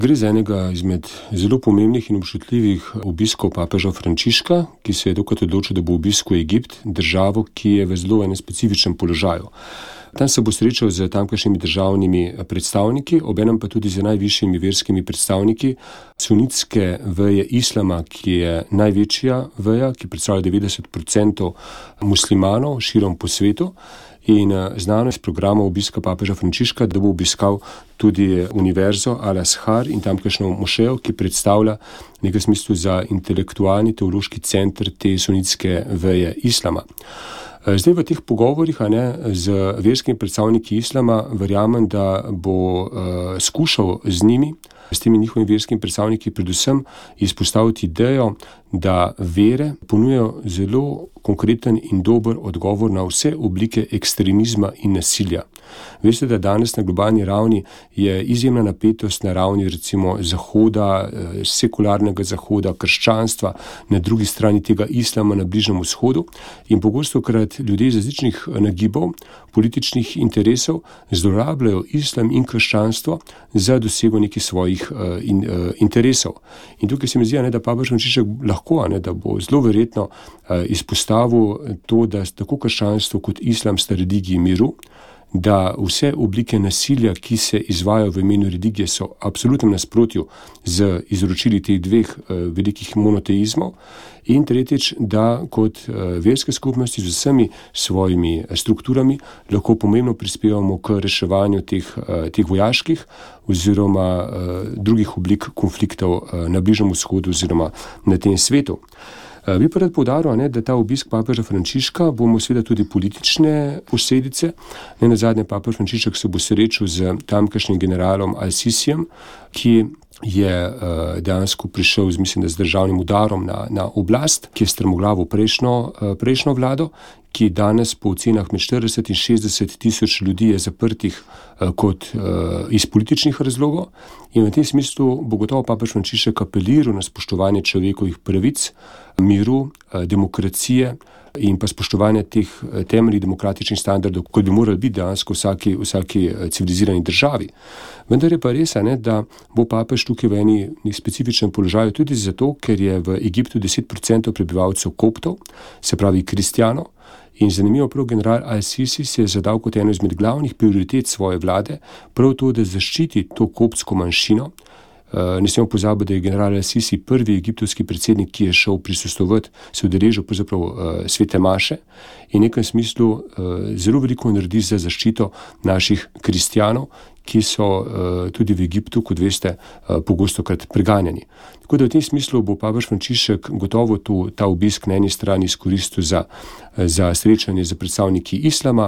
Gre za enega izmed zelo pomembnih in občutljivih obiskov papeža Frančiška, ki se je tokrat odločil, da bo obiskal Egipt, državo, ki je v zelo enem specifičnem položaju. Tam se bo srečal z tamkajšnjimi državnimi predstavniki, obenem pa tudi z najvišjimi verskimi predstavniki sunitske veje islama, ki je največja veja, ki predstavlja 90% muslimanov širom po svetu. In znano je z programa obiska papeža Frančiška, da bo obiskal tudi univerzo Al-Azhar in tamkajšnjo mošejo, ki predstavlja v nekem smislu za intelektualni teološki center te sunitske veje islama. Zdaj v teh pogovorih z verskimi predstavniki islama verjamem, da bo skušal z njimi, s temi njihovimi verskimi predstavniki, predvsem izpostaviti idejo, da vere ponujajo zelo konkreten in dober odgovor na vse oblike ekstremizma in nasilja. Veste, da danes na globalni ravni je izjemna napetost na ravni recimo Zahoda, sekularnega Zahoda, krščanstva, na drugi strani tega islama na Bližnjem vzhodu in pogostokrat ljudje iz različnih nagibov, političnih interesov zlorabljajo islam in krščanstvo za dosego nekih svojih interesov. In tukaj se mi zdi, da papež Frančišek lahko, da bo zelo verjetno izpostavil to, da tako krščanstvo kot islam sta religiji miru, da vse oblike nasilja, ki se izvajajo v imenu religije, so v absolutnem nasprotju z izročili teh dveh velikih monoteizmov. In tretjič, da kot verske skupnosti z vsemi svojimi strukturami lahko pomembno prispevamo k reševanju teh vojaških oziroma drugih oblik konfliktov na Bližnjem vzhodu oziroma na tem svetu. Bi pa rad poudaril, da ta obisk papeža Frančiška bomo seveda tudi politične posledice. Nenazadnje papež Frančišek se bo srečal z tamkajšnjim generalom Al-Sisijem, ki je dejansko prišel z državnim udarom na oblast, ki je strmoglavil prejšnjo vlado, ki danes po ocenah med 40 in 60 tisoč ljudi je zaprtih kot iz političnih razlogov. In v tem smislu bo gotovo papež Frančišek apeliral na spoštovanje človekovih pravic, miru, demokracije in pa spoštovanje teh temeljnih demokratičnih standardov, kot bi morali biti dejansko v vsaki civilizirani državi. Vendar je pa res, da bo papež tukaj v eni specifičnem položaju tudi zato, ker je v Egiptu 10% prebivalcev koptov, se pravi kristjanov. In zanimivo, prav general Al-Sisi se je zadal kot eno izmed glavnih prioritet svoje vlade, prav to, da zaščiti to koptsko manjšino. Ne smemo pozabiti, da je general Al-Sisi prvi egiptovski predsednik, ki je šel prisostvovati, se udeležil pravzaprav svete maše in v nekem smislu zelo veliko naredi za zaščito naših kristjanov, ki so tudi v Egiptu, kot veste, pogostokrat preganjani. Tako da v tem smislu bo papež Frančišek gotovo ta obisk na eni strani izkoristil za srečanje z predstavniki islama,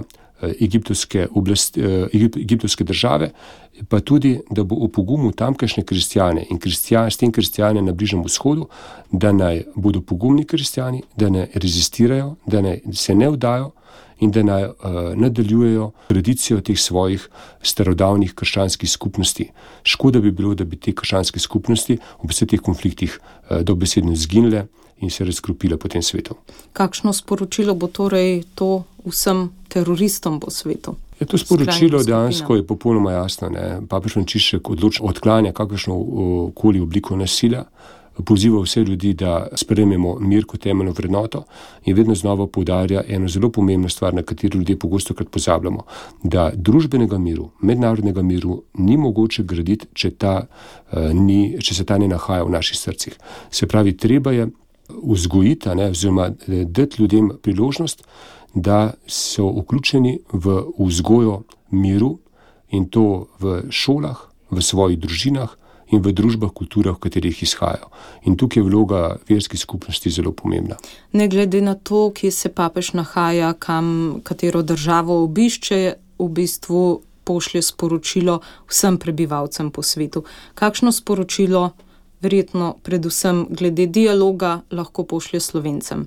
egiptovske države, pa tudi, da bo opogumil tamkajšnje kristjane in s tem kristjane na Bližnjem vzhodu, da naj bodo pogumni kristjani, da ne rezistirajo, da se ne vdajo in da naj nadaljujejo tradicijo teh svojih starodavnih krščanskih skupnosti. Škoda bi bilo, da bi te krščanske skupnosti v vseh teh konfliktih dobesedno izginile in se razkropile po tem svetu. Kakšno sporočilo bo torej to vsem teroristom po svetu? To sporočilo dejansko je popolnoma jasno. Papež Frančišek odklanja kakršno koli obliko nasilja, poziva vse ljudi, da sprejmemo mir kot temeljno vrednoto in vedno znova poudarja eno zelo pomembno stvar, na katero ljudje pogostokrat pozabljamo, da družbenega miru, mednarodnega miru ni mogoče graditi, če se ta ne nahaja v naših srcih. Se pravi, treba je vzgojiti, oziroma dati ljudem priložnost, da so vključeni v vzgojo miru in to v šolah, v svojih družinah in v družbah, kulturah, v katerih izhajajo. In tukaj je vloga verskih skupnosti zelo pomembna. Ne glede na to, kje se papež nahaja, katero državo obišče, v bistvu pošlje sporočilo vsem prebivalcem po svetu. Kakšno sporočilo verjetno predvsem glede dialoga lahko pošlje Slovencem?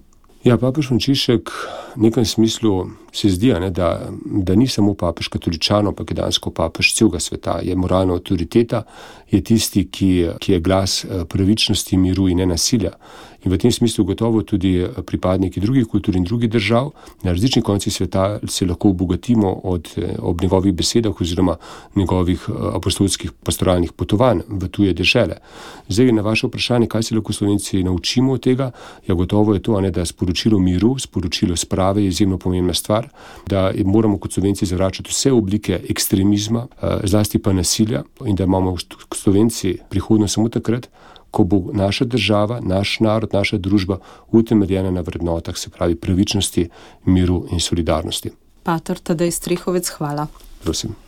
Ja, papež Frančišek v nekem smislu se zdi, da ni samo papež katoličanov, ampak je dejansko papež celega sveta, je moralna avtoriteta, je tisti, ki je glas pravičnosti, miru in nenasilja. In v tem smislu gotovo tudi pripadniki drugih kultur in drugih držav na različnih koncih sveta se lahko obogatimo ob njegovih besedah oziroma njegovih apostolskih pastoralnih potovanj v tuje dežele. Zdaj na vaše vprašanje, kaj se lahko Slovenci naučimo od tega, ja, gotovo je to, da sporočilo miru, sporočilo sprave je izjemno pomembna stvar, da moramo kot Slovenci zavračati vse oblike ekstremizma, zlasti pa nasilja, in da imamo Slovenci prihodnost samo takrat, ko bo naša država, naš narod, naša družba utemeljena na vrednotah, se pravi pravičnosti, miru in solidarnosti. Pater Tadej Strehovec, hvala. Prosim.